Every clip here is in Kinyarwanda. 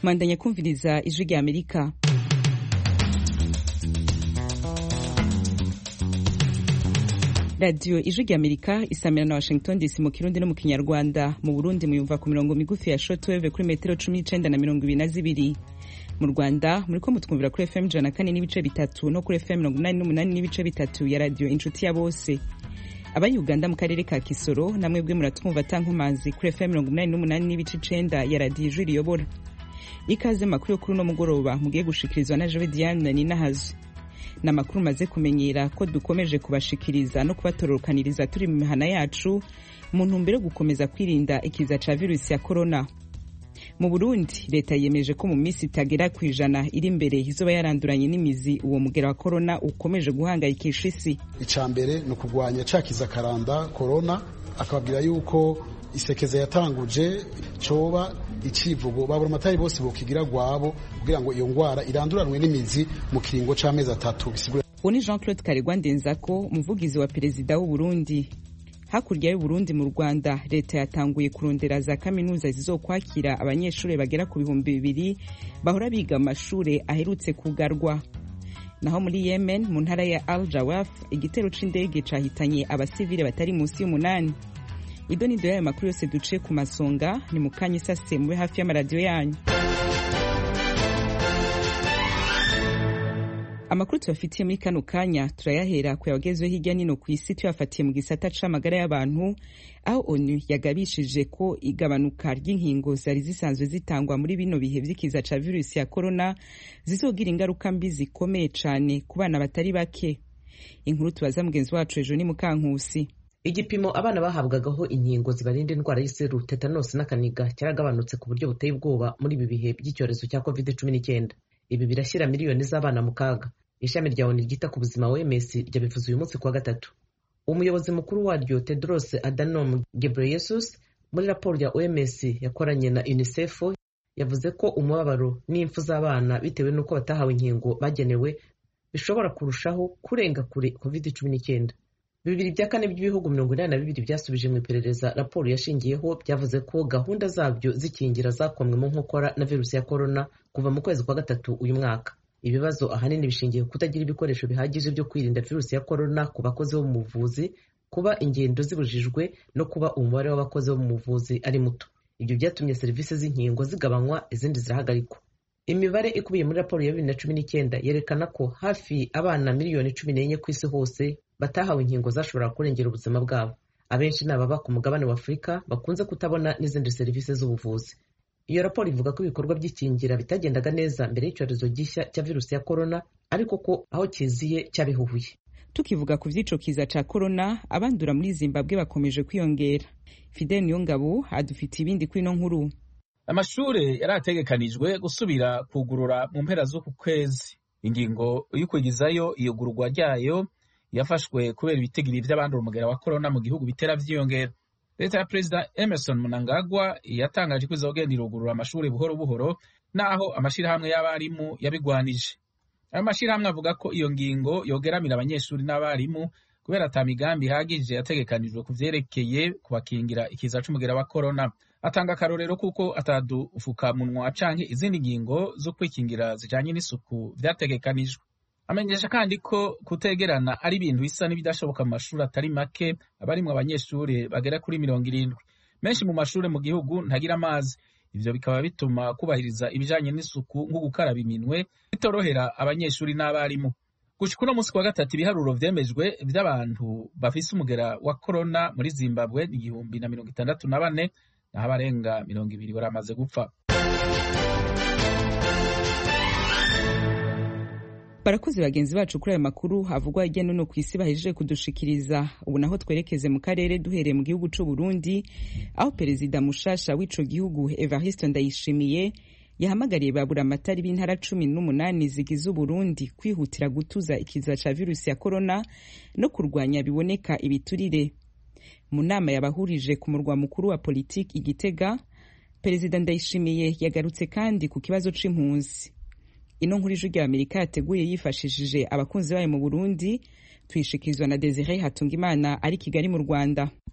Mwandanya kumviriza ijwi rya Amerika. Radio ijwi rya Amerika isamira na Washington DC mu Kirundi no mu Kinyarwanda. Mu Burundi muyumva ku mirongo migufi ya shortwave kuri metero 19 na 22. Mu Rwanda muriko mutwumvira kuri FM 104 n'ibice bitatu no kuri FM 88 n'ibice bitatu ya Radio Inshuti ya Bose. Abari Uganda mu karere ka Kisoro namwe bwe muratwumva tankomanzi kuri FM 88 n'ibice 9 ya Radio Ijwi riyobora. Ikaze makuru yo kuri no mugoroba mugiye gushikirizwa na Jewe Diane Ninahazi. Na makuru maze kumenyera ko dukomeje kubashikiriza no kubatororokaniriza turi mu mihana yacu mu ntumbero gukomeza kwirinda ikiza ca virusi ya corona. Mu Burundi leta yemeje ko mu minsi itagera kwijana iri imbere izoba yaranduranye n'imizi uwo mugera wa corona ukomeje guhangayikisha isi. Icambere no kugwanya cakiza karanda corona, akababwira yuko isekeza yatanguje coba icivugo babura amatari bose bokigira gwabo kugira ngo iyo ngwara iranduranwe n'imizi mu kiringo c'amezi 3 bisigura. Oni Jean-Claude Karegwa Ndenzako umuvugizi wa perezida w'u Burundi. Hakurya y'u Burundi mu Rwanda leta yatanguye kurondera za kaminuza zizokwakira abanyeshuri bagera ku 2,000 bahora biga amashure aherutse kugarwa. Naho muri Yemen mu ntara ya Al Jawaf igitero c'indege cahitanye abasivile batari munsi y'8. Ido ni doya makuru yose duce ku masonga ni mukanye sase mube hafi y'amaradiyo yanyu. Amakuru tubafitiye muri kano kanya turayahera ku yagezweho hirya nino ku isi tuyafatiye mu gisata c'amagara y'abantu, aho ONU yagabishije ko igabanuka ry'inkingo zari zisanzwe zitangwa muri bino bihe vy'ikiza ca virusi ya corona zizogira ingaruka mbi zikomeye cane ku bana batari bake. Inkuru tubaza mugenzi wacu ejo ni Mukankusi. Igipimo abana bahabwagaho inkingo zibarinda indwara y'iseru, tetanus n'akaniga cyaragabanutse ku buryo buteye ubwoba muri ibi bihe by'icyorezo cya COVID-19. Ibi birashyira miliyoni z'abana mu kaga. Ishami rya ONU ryita ku buzima OMS ryabivuze uyu munsi kuwa gatatu. Umuyobozi mukuru waryo Tedros Adhanom Ghebreyesus muri raporo ya OMS yakoranye na UNICEF yavuze ko umubabaro n'impfu z'abana bitewe n'uko batahawe inkingo bagenewe bishobora kurushaho kurenga kure COVID-19. Bibiri bya kane by'ibihugu 82 byasubije mu iperereza raporo yashingiyeho byavuze ko gahunda zabyo zikingira zakomwe mu nkokora na virusi ya corona kuva mu kwezi kwa gatatu uyu mwaka. Ibibazo ahanini bishingiye kutagira ibikoresho bihagije byo kwirinda virusi ya corona ku bakozi bo mu buvuzi, kuba ingendo zibujijwe no kuba umubare w'abakozi bo mu buvuzi ari muto. Ibyo byatumye serivisi z'inkingo zigabanywa, izindi zirahagarikwa. Imibare ikubiye muri raporo ya 2019 yerekana ko hafi abana miliyoni 14 ku isi hose batahawe inkingo zashobora kurengera ubuzima bwabo. Abenshi ni ababa ku mugabane wa Afurika bakunze kutabona n'izindi serivisi z'ubuvuzi. Iyo raporo ivuga ko ibikorwa by'ikingira bitagendaga neza mbere y'icyorezo gishya cya virusi ya corona, ariko ko aho kiziye cyabihuhuye. Tukivuga ku vy'ico kiza ca corona, abandura muri Zimbabwe bakomeje kwiyongera. Fidel Niyongabo adufite ibindi kuri no nkuru. Amashure yarategekanijwe gusubira kugurura mu mpera z'uku kwezi. Ingingo y'ukwigizayo iyugururwa ryayo yafashwe kubera ibitigiri vy'abandura umugera wa corona mu gihugu bitera vyiyongera. Leta ya Perezida Emerson Mnangagwa yatangaje ko izogenda irugurura amashure buhoro buhoro, naho amashirahamwe y'abarimu yabigwanije. Ayo mashirahamwe avuga ko iyo ngingo yogeramira abanyeshuri n'abarimu kubera ata migambi ihagije yategekanijwe kuvyerekeye kubakingira ikiza c'umugera wa corona. Atanga akarorero kuko atadufukamunwa canke izindi ngingo zo kwikingira zijanye n'isuku vyategekanijwe. Amenyesha kandi ko kutegerana ari ibintu bisa n'ibidashoboka mu mashuri atari make abarimwe abanyeshuri bagera kuri 70. Menshi mu mashuri mu gihugu ntagira amazi. Ivyo bikaba bituma kubahiriza ibijanye n'isuku nko gukaraba iminwe bitorohera abanyeshuri n'abarimu. Gushika uno munsi kwa gatatu ibiharuro vyemejwe vy'abantu bafise umugera wa corona muri Zimbabwe ni 1,064 naho abarenga 200 baramaze gupfa. Barakoze bagenzi bacu kuri aya makuru havugwa hirya no hino ku isi bahejeje kudushikiriza. Ubu naho twerekeze mu karere duhereye mu gihugu c'u Burundi, aho perezida mushasha w'ico gihugu Evariste Ndayishimiye yahamagariye babura amatari b'intara 18 zigize Burundi kwihutira gutuza ikiza ca virusi ya corona no kurwanya biboneka ibiturire. Mu nama yabahurije ku murwa mukuru wa politiki Igitega, perezida Ndayishimiye yagarutse kandi ku kibazo c'impunzi. Ino nkuru y'ijwi rya Amerika yateguye yifashishije abakunzi bayo mu Burundi, tuyishikirizwa na Desire Hatungimana ari Kigali mu Rwanda.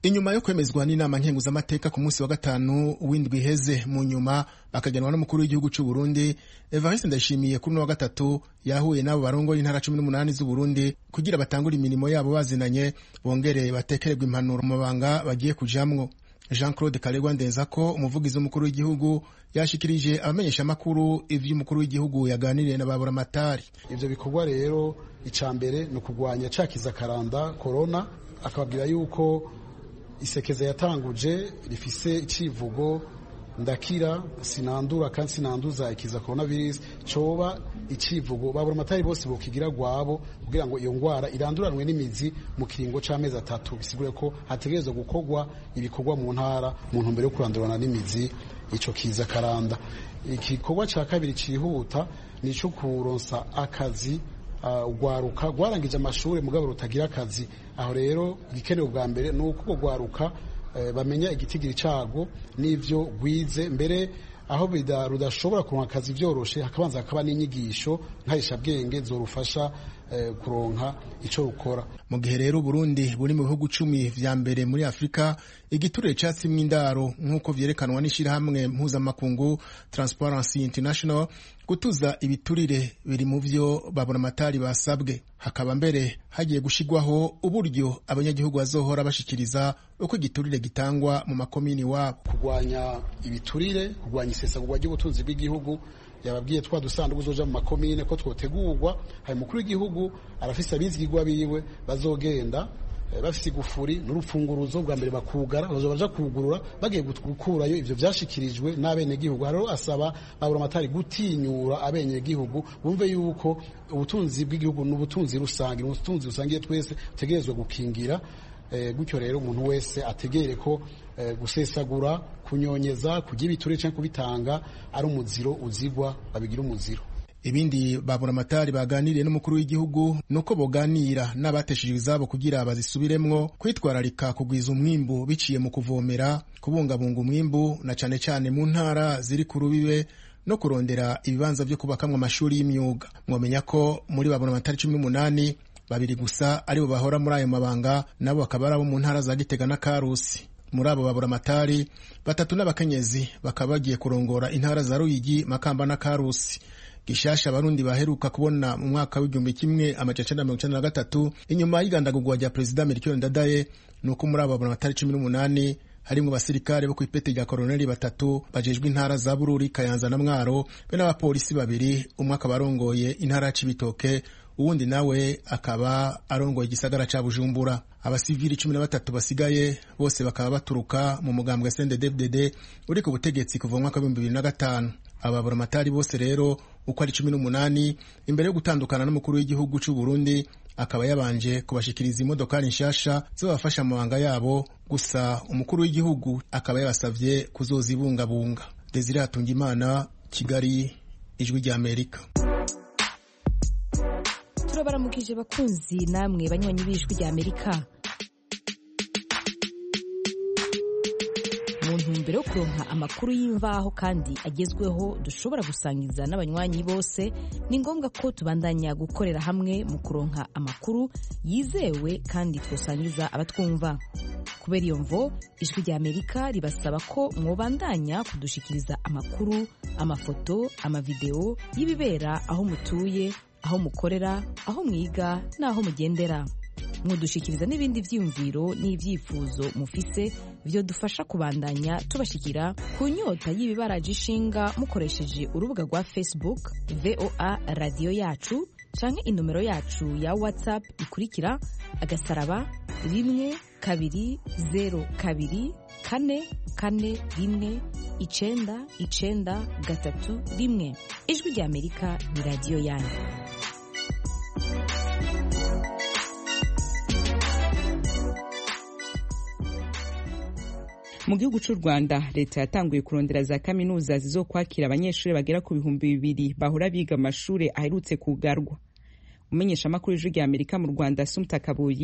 inyuma yo kwemezwa n'inama nkenguzamateka ku munsi wa gatanu w'indwi iheze, mu nyuma bakagenwa n'umukuru w'igihugu cy'u Burundi Evariste Ndayishimiye kuri wa gatatu yahuye n'abo barongoye intara 18 z'u Burundi kugira batangure imirimo yabo bazinanye, bongere batekererwa impanuro mu mabanga bagiye kujamwo. Jean-Claude Karegwa Ndenzako, umuvugizi w'umukuru w'igihugu, yashikirije abamenyesha makuru ivy'umukuru w'igihugu yaganiriye na baburamatari. Ivyo bikorwa rero icambere no kugwanya cakiza karanda corona, akababwira yuko isekeza yatanguje rifise icivugo ndakira sinandura kandi sinanduza ikiza coronavirus, coba icivugo baburamatari bose bokigira gwabo kugira ngo iyo ngwara iranduranwe n'imizi mu kiringo c'amezi 3. Bisigure ko hategerezwa gukorwa ibikorwa mu ntara mu ntumbero yo kurandurana n'imizi ico kiza karanda. Igikorwa ca kabiri cihuta nico kuronsa akazi ugwaruka gwarangije amashuri mugabo rutagira akazi. Aho rero igikenewe bwa mbere nuko gwaruka bamenya igitigiri cago n'ivyo gwize, mbere aho rudashobora kuronka akazi vyoroshe hakabanza hakaba n'inyigisho nkarisha bwenge zorufasha kuronka ico rukora. Mu gihe rero Burundi buri mu bihugu 10 vya mbere muri Afrika igiturire catsimwe indaro nk'uko vyerekanwa n'ishirahamwe mpuzamakungu Transparency International, gutuza ibiturire biri mu vyo baburamatari basabwe. Hakaba mbere hagiye gushigwaho uburyo abanyagihugu bazohora bashikiriza uko igiturire gitangwa mu makomini wabo. Kugwanya ibiturire, kugwanya isesagurwa ry'ubutunzi bw'igihugu, yababwiye twa dusanduku zoja mu makomine ko twotegurwa. Hari mukuru w'igihugu arafise abizigirwa biwe bazogenda bafise igufuri n'urupfunguruzo bwa mbere bakugara, bazobaja kugurura bagiye gukurayo ivyo vyashikirijwe n'abene gihugu. Haro asaba baburamatari gutinyura abene gihugu, bumve yuko ubutunzi bw'igihugu n'ubutunzi rusangi, ubutunzi rusangiye twese tegerezwa gukingira. Gutyo rero umuntu wese ategere ko gusesagura, kunyonyeza, kugira ibiturire canke kubitanga ari umuziro uzigwa, babigira umuziro. Ibindi baburamatari baganiriye n'umukuru w'igihugu nuko boganira n'abateshije izabo kugira bazisubiremwo, kwitwararika kugwiza umwimbu biciye mu kuvomera, kubungabunga umwimbu na cane cane mu ntara ziri ku rubibe, no kurondera ibibanza vyo kubakamwa amashuri y'imyuga. Mwomenya ko muri baburamatari 18 babiri gusa aribo bahora muri ayo mabanga, nabo bakaba ari abo mu ntara za Gitega na Karusi. Muri abo baburamatari 3 n'abakenyezi bakaba bagiye kurongora intara za Ruyigi, Makamba na Karusi. Gishasha abarundi baheruka kubona mu mwaka w'1993 inyuma y'igandagurwa rya Perezida Melchior Ndadaye, nuko muri abo baburamatari 18 harimwo basirikare bo kw'ipete rya koloneli 3 bajejwe intara za Bururi, Kayanza na Mwaro, be n'abapolisi 2, umwe akaba arongoye intara ya Cibitoke, uwundi nawe akaba arongoye igisagara ca Bujumbura. Abasivili 13 basigaye bose bakaba baturuka mu mugambwe CNDD-FDD uri ku butegetsi kuva mu mwaka wa 2005. Ababuramatari bose rero uko ari 18 imbere yo gutandukana n'umukuru w'igihugu cy'u Burundi akaba yabanje kubashikiriza imodokari nshasha zibafasha mu banga yabo, gusa umukuru w'igihugu akaba yabasavye kuzozibungabunga. Desire Hatungimana, Kigali, Ijwi rya Amerika. Turabaramukije bakunzi namwe banywanyi b'Ijwi rya Amerika. Mu ntumbero yo kuronka amakuru y'imvaho kandi agezweho dushobora gusangiza n'abanywanyi bose, ni ngombwa ko tubandanya gukorera hamwe mu kuronka amakuru yizewe kandi twosangiza abatwumva. Kubera iyo mvo, Ijwi rya Amerika ribasaba ko mwobandanya kudushikiriza amakuru, amafoto, amavideo y'ibibera aho mutuye, aho mukorera, aho mwiga n'aho mugendera. Mwodushikiriza n'ibindi vyiyumviro n'ivyifuzo mufise vyo dufasha kubandanya tubashikira ku nyota y'ibibaraje ishinga mukoresheje urubuga rwa Facebook VOA Radio Yacu canke inomero yacu ya WhatsApp ikurikira *1204241. Ijwi rya Amerika ni radio yanyu. Mu gihugu cy'u Rwanda, leta yatanguye kurondera za kaminuza zizokwakira abanyeshuri bagera ku 2,000 bahora biga amashuri aherutse kugarwa. Umenyesha makuru y'Ijwi rya Amerika mu Rwanda, Sumta Kabuyi,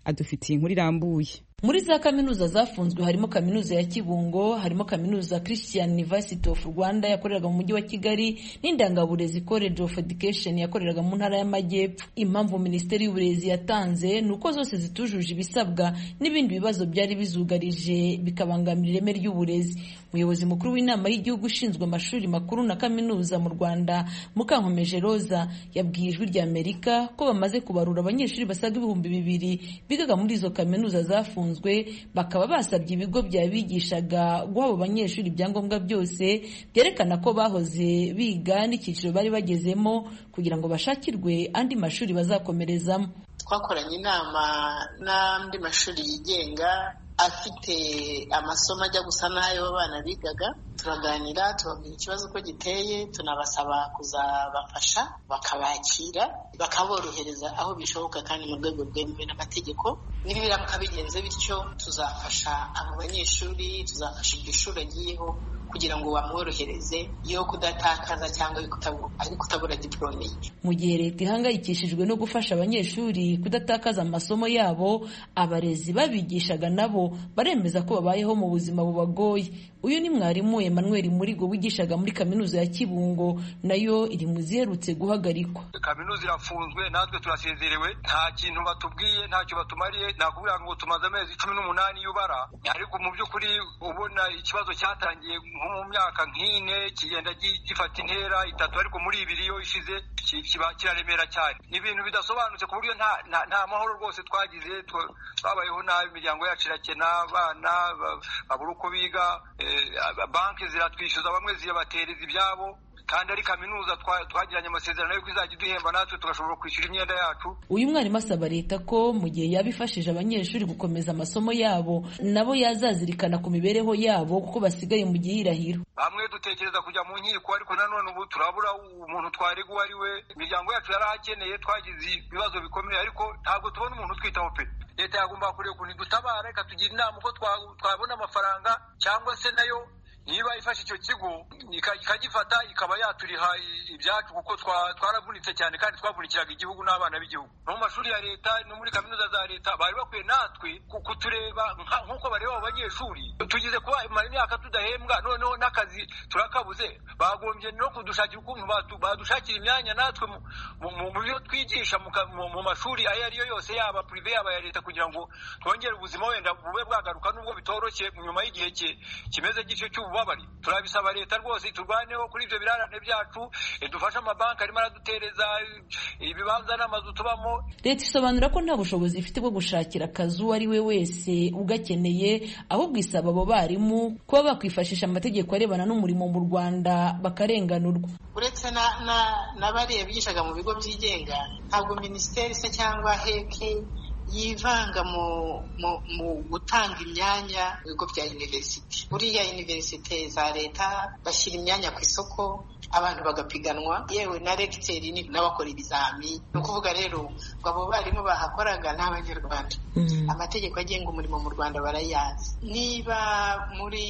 adufitiye inkuru irambuye. Muri za kaminuza zafunzwe harimo kaminuza ya Kibungo, harimo kaminuza Christian University of Rwanda yakoreraga mu mujyi wa Kigali n'Indangaburezi College of Education yakoreraga mu ntara y'Amajyepfo. Impamvu Minisiteri y'Uburezi yatanze nuko zose zitujuje ibisabwa n'ibindi bibazo byari bizugarije bikabangamira ireme ry'uburezi. Umuyobozi mukuru w'inama y'igihugu ushinzwe amashuri makuru na kaminuza mu Rwanda, Mukankomeje Rosa, yabwiye Ijwi ry'Amerika ko bamaze kubarura abanyeshuri basaga 2,000 bigaga muri izo kaminuza zafunzwe, bakaba basabye ibigo byabigishaga guha abo banyeshuri ibyangombwa byose byerekana ko bahoze biga n'icyiciro bari bagezemo kugira ngo bashakirwe andi mashuri bazakomerezamo. Twakoranye inama n'andi mashuri yigenga afite amasomo ajya gusa n'ayo abana bigaga, turaganira tubabwira ikibazo uko giteye, tunabasaba kuzabafasha bakabakira bakaborohereza aho bishoboka kandi mu rwego rwemewe n'amategeko. Nibiramuka bigenze bityo tuzafasha abo banyeshuri, tuzafasha iryo shuri agiyeho kugira ngo bamworohereze yo kudatakaza cyangwa kutabura diplome. Mu gihe leta ihangayikishijwe no gufasha abanyeshuri kudatakaza amasomo yabo, abarezi babigishaga nabo baremeza ko babayeho mu buzima bubagoye. Uyu ni mwarimu Emmanuel Murigo wigishaga muri kaminuza ya Kibungo, nayo iri mu ziherutse guhagarikwa. Kaminuza irafunzwe, natwe turasezerewe, nta kintu batubwiye, ntacyo batumariye. Nakubwira ngo tumaze amezi 18 y'ubara, ariko mu by'ukuri ubona ikibazo cyatangiye nko mu myaka nk'ine kigenda gifata intera 3, ariko muri 2 yo ishize kiraremera cyane. Ni ibintu bidasobanutse ku buryo nta mahoro rwose twagize, twabayeho nabi, imiryango yacu irakena, abana babura uko biga, banki ziratwishyuza, bamwe ziyabatereza ibyabo, kandi ari kaminuza twagiranye amasezerano yo kuzajya duhemba natwe tugashobora kwishyura imyenda yacu. Uyu mwarimu asaba leta ko mu gihe yabifashije abanyeshuri gukomeza amasomo yabo, nabo yazazirikana ku mibereho yabo kuko basigaye mu gihirahiro. Bamwe dutekereza kujya mu nkiko, ariko nanone ubu turabura umuntu twarega uwo ari we. Imiryango yacu yarahakeneye, twagize ibibazo bikomeye, ariko ntabwo tubona umuntu twitaho pe. Leta yagomba kureba ukuntu dutabara, ikatugira inama uko twabona amafaranga, cyangwa se nayo niba ifashe icyo kigo ikagifata ikaba yaturiha ibyacu, kuko twaravunitse cyane kandi twavunikiraga igihugu n'abana b'igihugu. No mu mashuri ya leta no muri kaminuza za leta bari bakwiye natwe kutureba nk'uko bareba abo banyeshuri. Tugize kuba imyaka tudahembwa, noneho n'akazi turakabuze. Bagombye no kudushakira ukuntu badushakira imyanya natwe mu byo twigisha mu mashuri ayo ariyo yose, yaba prive yaba ya leta, kugira ngo twongere ubuzima wenda bube bwagaruka, nubwo bitoroshye nyuma y'igihe kimeze gityo cy'ububabari. Turabisaba leta rwose turwaneho kuri ibyo birarane byacu, dufashe amabanki arimo aradutereza ibibanza n'amazu tubamo. Leta isobanura ko nta bushobozi ifite bwo gushakira akazi uwo ari we wese ugakeneye, ahubwo isaba abo barimu kuba bakwifashisha amategeko arebana n'umurimo mu Rwanda bakarenganurwa. Uretse n'abariya bigishaga mu bigo byigenga, ntabwo minisiteri se cyangwa heke yivanga mu gutanga imyanya mu bigo bya university. Buriya university za leta bashyira imyanya ku isoko, abantu bagapiganwa, yewe na recteur n'abakora ibizami. Ni ukuvuga rero ngo abo barimu bahakoraga ni Abanyarwanda. Amategeko agenga umurimo mu Rwanda barayazi. Niba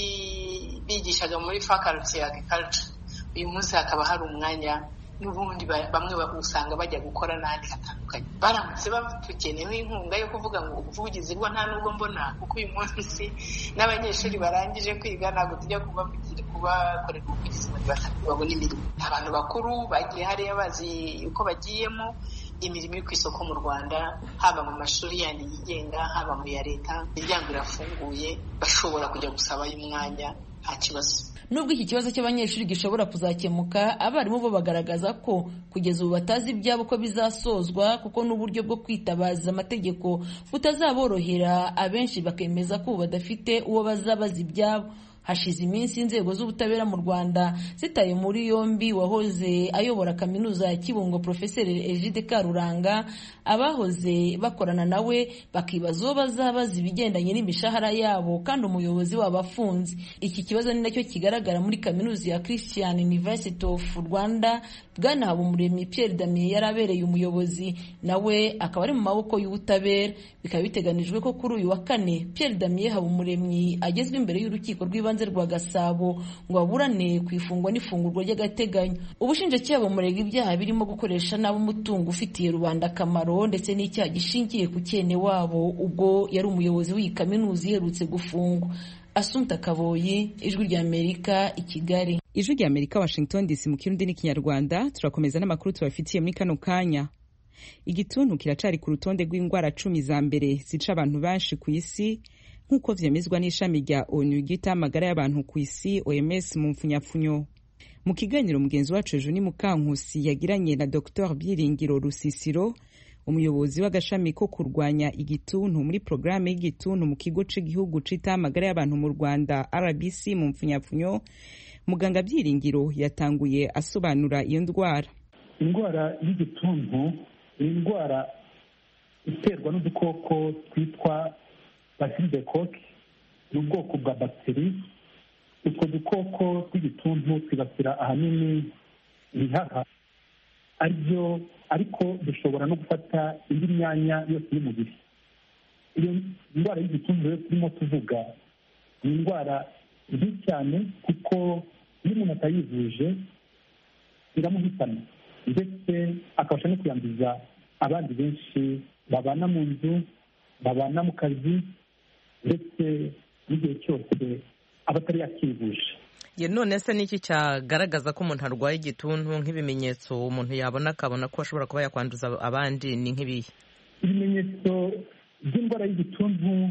bigishaga muri faculty ya agriculture, uyu munsi hakaba hari umwanya n'ubundi bamwe usanga bajya gukora n'ahandi hatandukanye. Baramutse batugenewe inkunga yo kuvuga ngo ubuvugizi bwo nta nubwo mbona, kuko uyu munsi n'abanyeshuri barangije kwiga ntabwo tujya kubakorera ubuvugizi ngo babone imirimo. Abantu bakuru bagiye hariya bazi uko bagiyemo. Imirimo iri ku isoko mu Rwanda, haba mu mashuri yandi yigenga, haba mu ya leta, imiryango irafunguye, bashobora kujya gusabayo umwanya nta kibazo. Nubwo iki kibazo cy'abanyeshuri gishobora kuzakemuka, abarimu bo bagaragaza ko kugeza ubu batazi ibyabo ko bizasozwa, kuko n'uburyo bwo kwitabaza amategeko butazaborohera. Abenshi bakemeza ko badafite uwo bazabaza ibyabo. Hashize iminsi inzego z'ubutabera mu Rwanda zitaye muri yombi wahoze ayobora kaminuza ya Kibungo Profeseri Egide Karuranga, abahoze bakorana nawe bakibaza uwo bazabaza ibigendanye n'imishahara yabo kandi umuyobozi wabo afunze. Iki kibazo ni nacyo kigaragara muri kaminuza ya Christian University of Rwanda. Bwana Habumuremyi Pierre Damien yarabereye umuyobozi, nawe akaba ari mu maboko y'ubutabera. Bikaba biteganijwe ko kuri uyu wa 4 Pierre Damien Habumuremyi agezwe imbere y'urukiko rw'ibanze rw'ibanze rwa Gasabo ngo baburane ku ifungwa n'ifungurwa ry'agateganyo. Ubushinjacyaha bumurega ibyaha birimo gukoresha nabi umutungo ufitiye rubanda akamaro ndetse n'icyaha gishingiye ku cyene wabo ubwo yari umuyobozi w'iyi kaminuza iherutse gufungwa. Assumpta Kaboyi, Ijwi ry'Amerika, i Kigali. Ijwi ry'Amerika, Washington DC, mu Kirundi n'Ikinyarwanda. Turakomeza n'amakuru tubafitiye muri kano kanya. Igituntu kiracari ku rutonde rw'indwara 10 za mbere zica abantu benshi ku isi nk'uko vyemezwa n'ishami rya ONU ryita amagara y'abantu ku isi OMS mu mfunyapfunyo. Mu kiganiro mugenzi wacu Juni Mukankusi yagiranye na Dr Byiringiro Rusisiro, umuyobozi w'agashami ko kurwanya igituntu muri programme y'igituntu mu kigo cy'igihugu cita amagara y'abantu mu Rwanda RBC mu mfunyapfunyo, muganga Byiringiro yatanguye asobanura iyo ndwara. Indwara y'igituntu ni indwara iterwa n'udukoko twitwa Bacillus de Koch, n'ubwoko bwa bakteri. Utwo dukoko tw'igituntu twibasira ahanini ibihaha ariko dushobora no gufata indi myanya yose y'umubiri. Iyo ndwara y'igituntu rero turimo tuvuga ni indwara mbi cyane kuko iyo umuntu atayivuje iramuhitana ndetse akabasha no kuyanduza abandi benshi babana mu nzu, babana mu kazi, ndetse n'igihe cyose abatari yakivuje. None se niki cyagaragaza ko umuntu arwaye igituntu? Nk'ibimenyetso umuntu yabona akabona ko ashobora kuba yakwanduza abandi ni nk'ibihe? Ibimenyetso by'indwara y'igituntu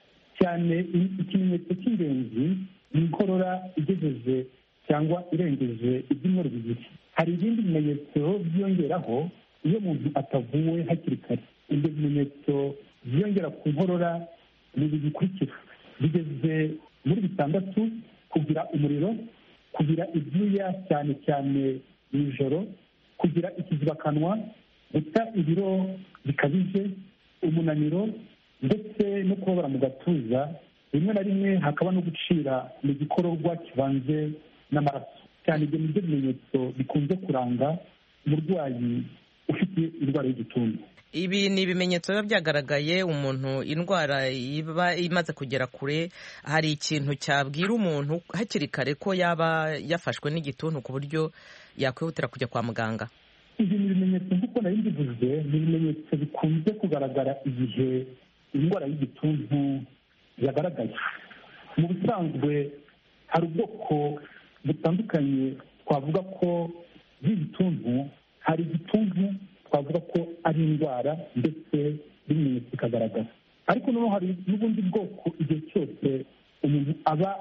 cyane, ikimenyetso cy'ingenzi ni inkorora igejeje cyangwa irengeje ibyumweru bibiri. Hari ibindi bimenyetso byiyongeraho iyo umuntu atavuwe hakiri kare. Ibyo bimenyetso byiyongera ku nkorora ni bikurikira: bigeze muri 6, kugira umuriro, kugira ibyuya cyane cyane nijoro, kugira ikizibakanwa, guta ibiro bikabije, umunaniro, ndetse no kubabara mu gatuza. Rimwe na rimwe hakaba no gucira mu gikororwa kivanze n'amaraso. Cyane ibyo nibyo bimenyetso bikunze kuranga umurwayi ufite indwara y'igituntu. Ibi ni ibimenyetso biba byagaragaye umuntu indwara iba imaze kugera kure. Hari ikintu cyabwira umuntu hakiri kare ko yaba yafashwe n'igituntu ku buryo yakwihutira kujya kwa muganga? Ibi ni ibimenyetso nk'uko nari mbivuze, ni ibimenyetso bikunze kugaragara igihe indwara y'igituntu yagaragaye. Mu busanzwe hari ubwoko butandukanye twavuga ko y'igituntu. Hari igituntu twavuga ko ari indwara ndetse n'ibimenyetso bikagaragara, ariko noneho hari n'ubundi bwoko igihe cyose umuntu aba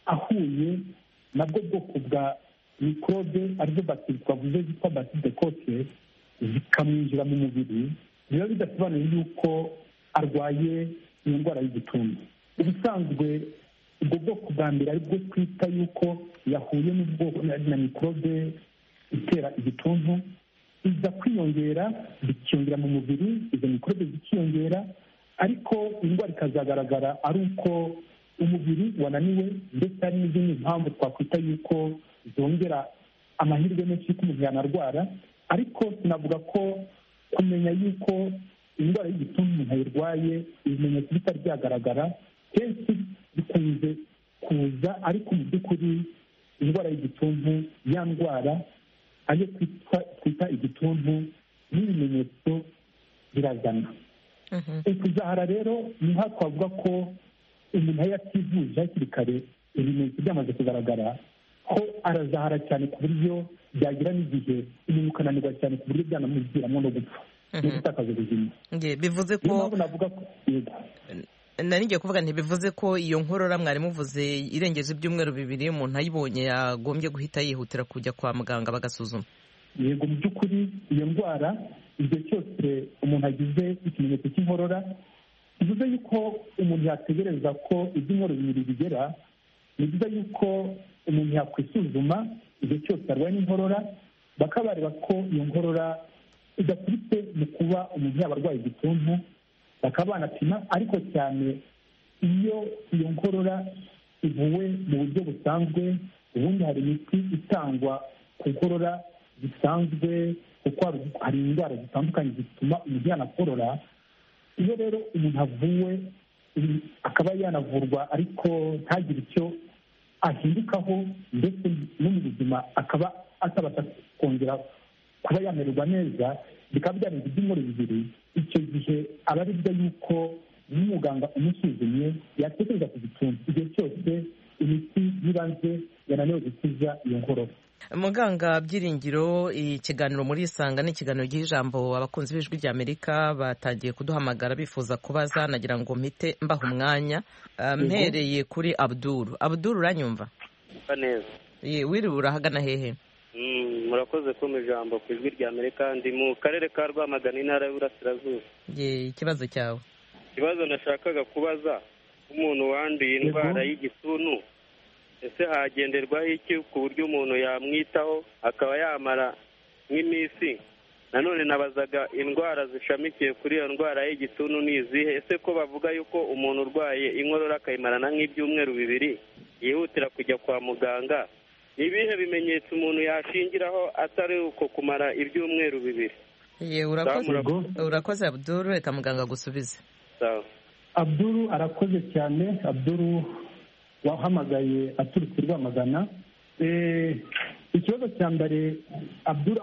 ahuye nabwo bwoko bwa mikorobe arizo bagiteri twavuze zitwa Bacillus de Koch zikamwinjira mu mubiri, biba bidasobanuye yuko arwaye iyo ndwara y'igituntu. Ubusanzwe ubwo bwoko bwa mbere ari bwo twita yuko yahuye n'ubwoko na mikorobe itera igituntu, iza kwiyongera, bikiyongera mu mubiri, izo mikorobe zikiyongera, ariko indwara ikazagaragara ari uko umubiri wananiwe, ndetse hari n'izindi mpamvu twakwita yuko zongera amahirwe menshi y'uko umuntu yanarwara. Ariko sinavuga ko kumenya yuko indwara y'igituntu umuntu ayirwaye ibimenyetso bitari byagaragara, kenshi bikunze kuza, ariko mu by'ukuri indwara y'igituntu, ya ndwara ayo twita igituntu, n'ibimenyetso birazana. Kuzahara rero ni nka twavuga ko umuntu aho yativuje hakiri kare ibimenyetso byamaze kugaragara, ko arazahara cyane ku buryo byagira n'igihe umuntu ukananirwa cyane ku buryo byanamuviramo no gupfa no gutakaza ubuzima. Bivuze ko nari ngiye kuvuga ntibivuze ko iyo nkorora mwari muvuze irengeje ibyumweru 2 umuntu ayibonye yagombye guhita yihutira kujya kwa muganga bagasuzuma? Yego, mu by'ukuri iyo ndwara igihe cyose umuntu agize ikimenyetso cy'inkorora, bivuze yuko umuntu yategereza ko ibyumweru 2 bigera. Ni byiza yuko umuntu yakwisuzuma igihe cyose arwaye n'inkorora, bakabareba ko iyo nkorora idaturutse mu kuba umuntu yaba arwaye igituntu, bakaba banapima. Ariko cyane iyo iyo nkorora ivuwe mu buryo busanzwe, ubundi hari imiti itangwa ku nkorora zisanzwe, kuko hari indwara zitandukanye zituma umuntu yanakorora. Iyo rero umuntu avuwe akaba yanavurwa ariko ntagire icyo ahindukaho ndetse no mu buzima akaba atabasha kongera kuba yamererwa neza, bikaba byarenze ibyumweru bibiri, icyo gihe aba ari byo yuko n'umuganga umusuzumye yatekereza ku gituntu. Igihe cyose imiti y'ibanze yananiwe gukiza iyo nkorora. Muganga Byiringiro, ikiganiro muri Isanga ni ikiganiro giha ijambo abakunzi b'Ijwi ry'Amerika batangiye kuduhamagara bifuza kubaza, nagira ngo mpite mbaha umwanya. Mpereye kuri Abdul. Abdul, uranyumva? Neza. Wiriwe urahagana hehe? Murakoze ko mu ijambo ku Ijwi ry'Amerika, ndi mu karere ka Rwamagana, intara y'Uburasirazuba. Ikibazo cyawe? Ikibazo nashakaga kubaza, umuntu wanduye indwara y'igituntu, ese hagenderwaho iki ku buryo umuntu yamwitaho akaba yamara nk'iminsi? Nanone nabazaga indwara zishamikiye kuri iyo ndwara y'igituntu ni izihe? Ese ko bavuga yuko umuntu urwaye inkorora akayimarana nk'ibyumweru bibiri yihutira kujya kwa muganga, ni ibihe bimenyetso umuntu yashingiraho atari uko kumara ibyumweru bibiri? Urakoze Abdul, reka muganga gusubize. Abdul arakoze cyane. Abdul wahamagaye aturutse Rwamagana. Ikibazo cya mbere Abdul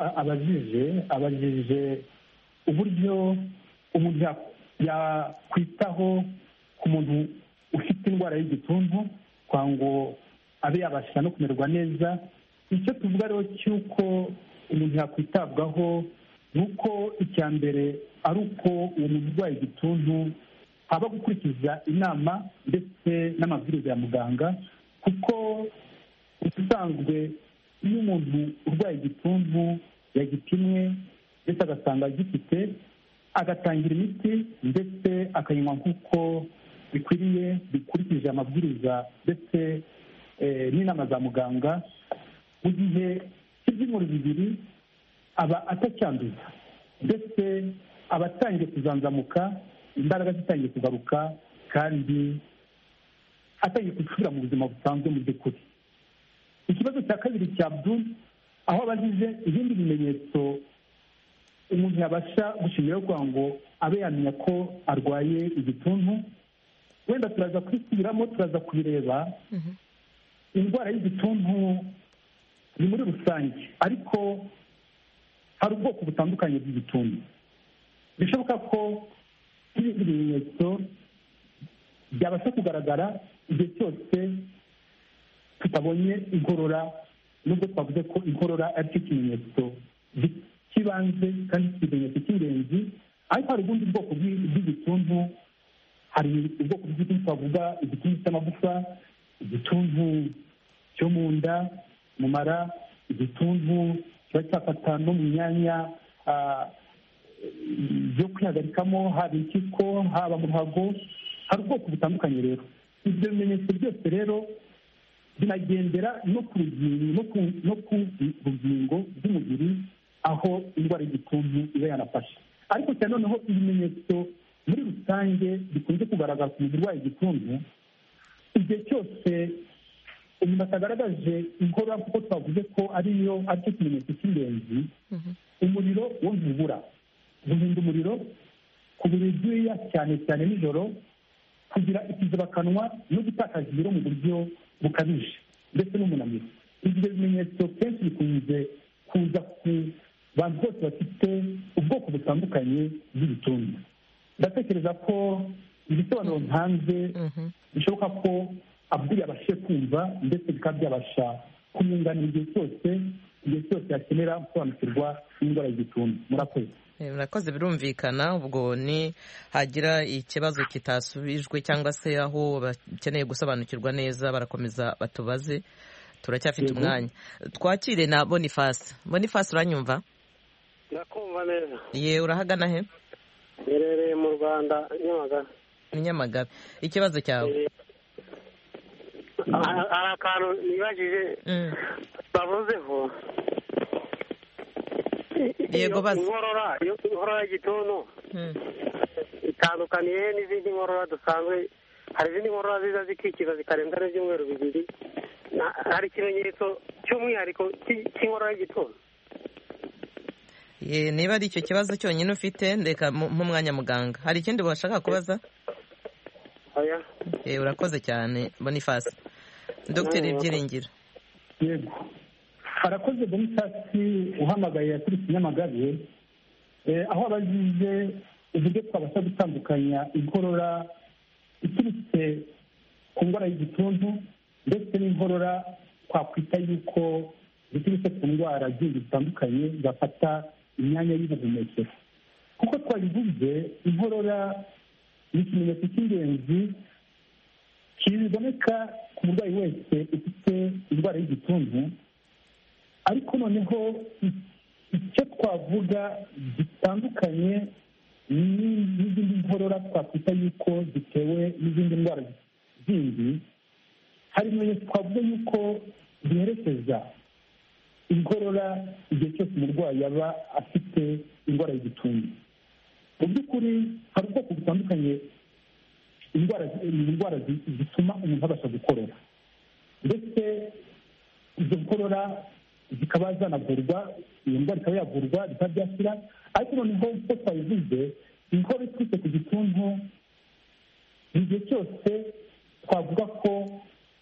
abajije uburyo umuntu yakwitaho ku muntu ufite indwara y'igituntu kwa ngo abe yabasha no kumererwa neza. Icyo tuvuga rero cy'uko umuntu yakwitabwaho ni uko icya mbere ari uko uwo muntu urwaye igituntu aba gukurikiza inama ndetse n'amabwiriza ya muganga, kuko ubusanzwe iyo umuntu urwaye igituntu yagipimwe ndetse agasanga agifite, agatangira imiti ndetse akayinywa nk'uko bikwiriye bikurikije amabwiriza ndetse n'inama za muganga, mu gihe cy'ibyumweru bibiri aba atacyanduza ndetse aba atangiye kuzanzamuka, imbaraga zitangiye kugaruka kandi atangiye gusubira mu buzima busanzwe mu by'ukuri. Ikibazo cya kabiri cya Abdul, aho abajije ibindi bimenyetso umuntu yabasha gushingiraho kugira ngo abe yamenya ko arwaye igituntu, wenda turaza kubisubiramo, turaza kubireba. Indwara y'igituntu ni muri rusange, ariko hari ubwoko butandukanye bw'igituntu. Bishoboka ko ibindi bimenyetso byabasha kugaragara igihe cyose tutabonye inkorora, nubwo twavuze ko inkorora ari cyo kimenyetso cy'ibanze kandi ikimenyetso cy'ingenzi, ariko hari ubundi bwoko bw'igituntu. Hari ubwoko bw'igituntu twavuga igituntu cy'amagufa, igituntu cyo mu nda, mu mara, igituntu kiba cyafata no mu myanya byo kwihagarikamo, haba impyiko, haba mu ruhago. Hari ubwoko butandukanye rero. Ibyo bimenyetso byose rero binagendera no ku rugingo rw'umubiri aho indwara y'igituntu iba yanafashe. Ariko cyane noneho ibimenyetso muri rusange bikunze kugaragara ku muntu urwaye igituntu, igihe cyose umuntu atagaragaje inkorora, kuko twavuze ko aricyo kimenyetso cy'ingenzi, umuriro wo ntubura. Guhinda umuriro, kubira ibyuya cyane cyane nijoro, kugira ikizibakanwa no gutakaza ibiro mu buryo bukabije ndetse n'umunaniro. Ibyo bimenyetso kenshi bikunze kuza ku bantu bose bafite ubwoko butandukanye bw'igituntu. Ndatekereza ko ibisobanuro ntanze bishoboka ko Abdul yabashije kumva ndetse bikaba byabasha kumwunganira igihe cyose yakenera gusobanukirwa n'indwara y'igituntu. Murakoze. Murakoze, birumvikana. Ubwo ni hagira ikibazo kitasubijwe cyangwa se aho bakeneye gusobanukirwa neza barakomeza batubaze, turacyafite umwanya. Twakire na Boniface. Boniface, uranyumva? Ndakumva neza. Urahagana he? Nherereye mu Rwanda, Nyamagabe. Nyamagabe. Ikibazo cyawe? Hari akantu nibajije bavuzeho. Yego, bazi. Inkorora y'igituntu itandukaniye n'izindi nkorora dusanzwe. Hari izindi nkorora ziza zikikiza zikarenza n'ibyumweru bibiri. Hari ikimenyetso cy'umwihariko cy'inkorora y'igituntu? Niba ari icyo kibazo cyonyine ufite, ndeka nk'umwanya muganga. Hari ikindi washaka kubaza? Oya. Urakoze cyane Boniface. Dr Byiringiro. Yego, harakoze Bonifasi uhamagaye kuri Nyamagabe, aho abazize uburyo twabasha gutandukanya inkorora iturutse ku ndwara y'igituntu ndetse n'inkorora twakwita yuko ziturutse ku ndwara zindi zitandukanye zafata imyanya y'ubuhumekero. Kuko twabivuze, inkorora ni ikimenyetso cy'ingenzi kiboneka ku murwayi wese ufite indwara y'igituntu, ariko noneho icyo twavuga gitandukanye n'izindi nkorora twakwita yuko zitewe n'izindi ndwara zindi, hari ibimenyetso twavuga yuko biherekeza inkorora igihe cyose umurwayi yaba afite indwara y'igituntu. Mu by'ukuri hari ubwoko butandukanye indwara zituma umuntu abasha gukorora, ndetse izo nkorora zikaba zanavurwa, iyo ndwara ikaba yavurwa bikaba byashyira. Ariko noneho uko twabivuze, inkorora iturutse ku gituntu igihe cyose twavuga ko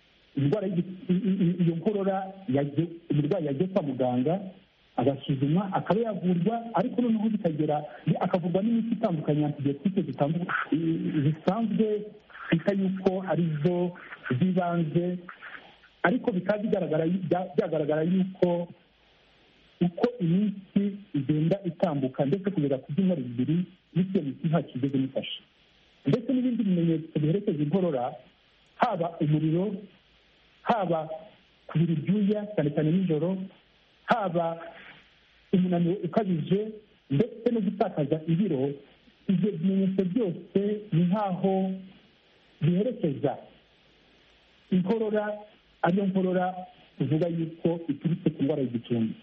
iyo nkorora umurwayi yagiye kwa muganga agasuzumwa akaba yavurwa, ariko noneho akavurwa n'imiti itandukanye antibiyotike zisanzwe twita yuko arizo z'ibanze, ariko bikaba byagaragara yuko uko iminsi igenda itambuka ndetse kugeza ku byumweru bibiri n'icyo miti nta kigeze imufasha. Ndetse n'ibindi bimenyetso biherekeza inkorora, haba umuriro, haba kubira ibyuya cyane cyane nijoro, haba umunaniro ukabije ndetse no gutakaza ibiro. Ibyo bimenyetso byose ni nk'aho biherekeza inkorora, ariyo nkorora tuvuga yuko iturutse ku ndwara y'igituntu.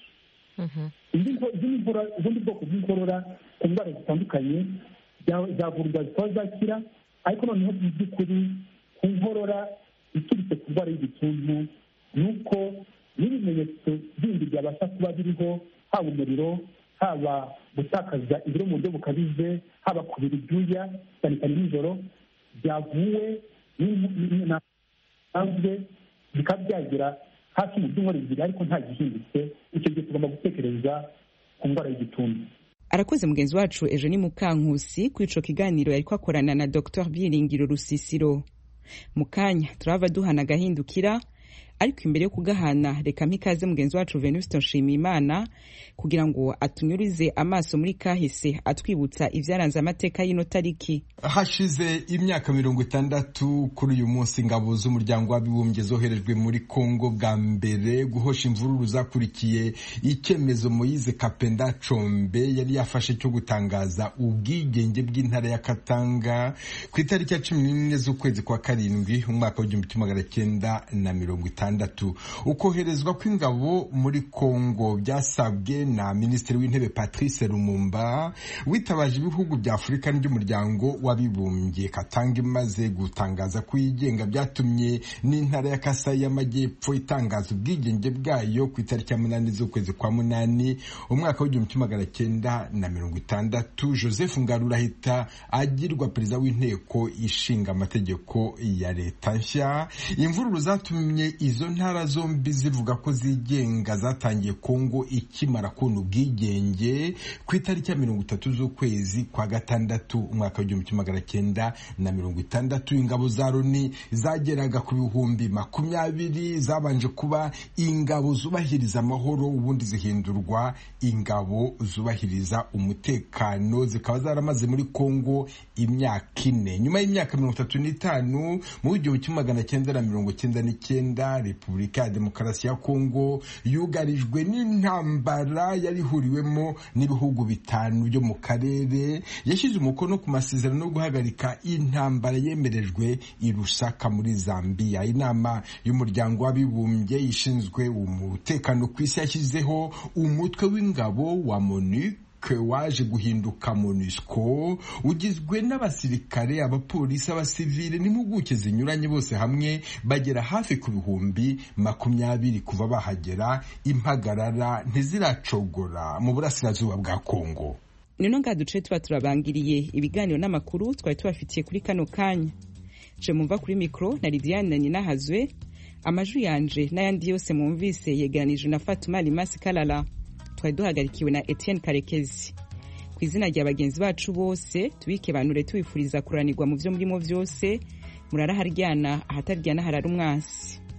ubundi bwoko bw'inkorora ku ndwara zitandukanye zavurwa zikaba zakira, ariko noneho mu by'ukuri ku nkorora iturutse ku ndwara y'igituntu ni uko n'ibimenyetso bindi byabasha kuba biriho, haba umuriro, haba gutakaza ibiro mu buryo bukabije, haba kubira ibyuya cyane cyane nijoro, byavuwe n'intanzwe bikaba byagera hafi mu byumweru bibiri ariko nta gihindutse. Icyo gihe tugomba gutekereza ku ndwara y'igituntu. Arakoze mugenzi wacu Eugenie Mukankusi kuri ico kiganiro yariko akorana na Dr Byiringiro Rusisiro. Mu kanya turava duhana agahindukira, ariko imbere yo kugahana reka mpikaze mugenzi wacu Venuste Nshimiyimana kugira ngo atunyurize amaso muri kahise atwibutsa ivyaranze amateka y'ino tariki. Hashize imyaka 60 kuri uyu munsi ingabo z'umuryango w'abibumbye zoherejwe muri Kongo bwa mbere guhosha imvururu zakurikiye icyemezo Moise Kapenda Chombe yari yafashe cyo gutangaza ubwigenge bw'intara ya Katanga ku itariki ya 11 z'ukwezi kwa karindwi umwaka w'1950. Ukoherezwa kw'ingabo muri Kongo byasabwe na Minisitiri w'Intebe Patrice Lumumba witabaje ibihugu bya Afurika n'umuryango w'abibumbye. Katanga imaze gutangaza kwigenga byatumye n'intara ya Kasai y'Amajyepfo itangaza ubwigenge bwayo ku itariki ya 8 z'ukwezi kwa munani umwaka w'1960. Joseph Ngarura ahita agirwa perezida w'inteko ishinga amategeko ya leta nshya. Imvururu zatumye izo ntara zombi zivuga ko zigenga zatangiye Kongo ikimara kubona ubwigenge ku itariki ya 30 z'ukwezi kwa gatandatu umwaka w'1960. Ingabo za Loni zageraga ku bihumbi 20 zabanje kuba ingabo zubahiriza amahoro, ubundi zihindurwa ingabo zubahiriza umutekano, zikaba zaramaze muri Kongo imyaka 4. Nyuma y'imyaka 35 mu 1999 Repubulika ya Demokarasi ya Kongo yugarijwe n'intambara yarihuriwemo n'ibihugu 5 byo mu karere. Yashyize umukono ku masezerano yo guhagarika intambara yemerejwe i Lusaka muri Zambia. Inama y'umuryango w'abibumbye ishinzwe umutekano ku isi yashyizeho umutwe w'ingabo wa MONUC waje guhinduka MONUSCO, ugizwe n'abasirikare, abapolisi, abasivile n'impuguke zinyuranye, bose hamwe bagera hafi ku bihumbi 20 kuva bahagera. Impagarara ntiziracogora mu burasirazuba bwa Kongo. Nino ngaduce tuba turabangiriye ibiganiro n'amakuru twari tubafitiye kuri kano kanya. Je mumva kuri mikro na Lidiane Ninahazwe, amajwi yanje n'ayandi yose mwumvise yegeranijwe na Fatuma Limasi Kalala, twari duhagarikiwe na Etienne Karekezi. Ku izina rya bagenzi bacu bose tubikebanure tubifuriza kuranirwa mu vyo murimo vyose, murara haryana ahataryana harara umwansi.